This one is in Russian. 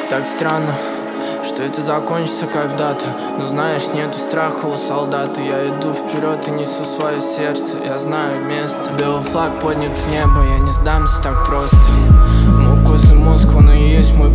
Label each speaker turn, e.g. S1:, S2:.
S1: Так странно, что это закончится когда-то. Но знаешь, нету страха у солдата. Я иду вперед и несу свое сердце. Я знаю место. Белый флаг поднят в небо, я не сдамся так просто. Мой костный мозг, он и есть мой